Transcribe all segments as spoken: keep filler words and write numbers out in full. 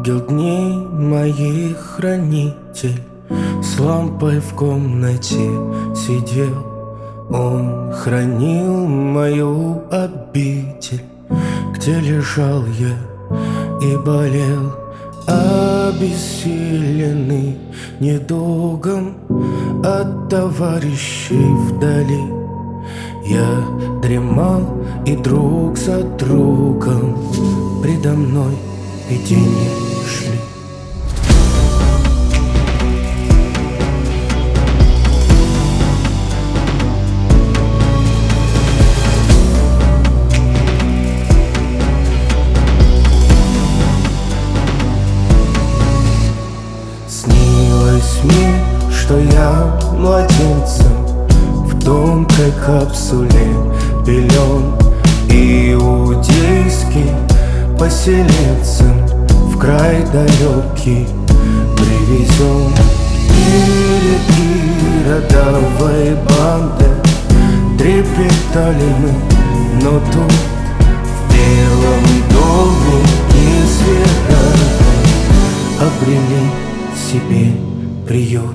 Ангел дней моих хранитель с лампой в комнате сидел. Он хранил мою обитель, где лежал я и болел, обессиленный недугом от товарищей вдали. Я дремал, и друг за другом предо мной видения шли. Снилось мне, что я младенцем в тонкой капсуле пелен, иудейским поселенцем в край далекий привезен. Перед иродовой бандой трепетали мы, но тут в белом доме несвероятно обрели себе приют.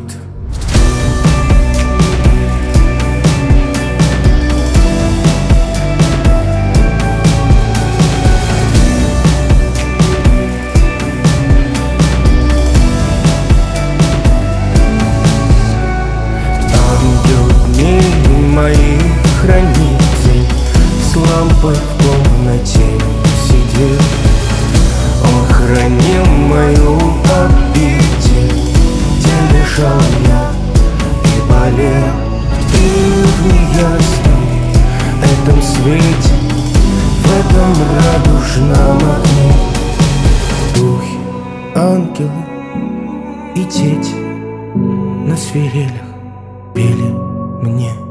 Мои хранитель с лампой в комнате сидел. Он хранил мою обитель, где лежал я и болел. И в неясном этом свете, в этом радужном окне, духи, ангелы и дети на свирелях пели мне.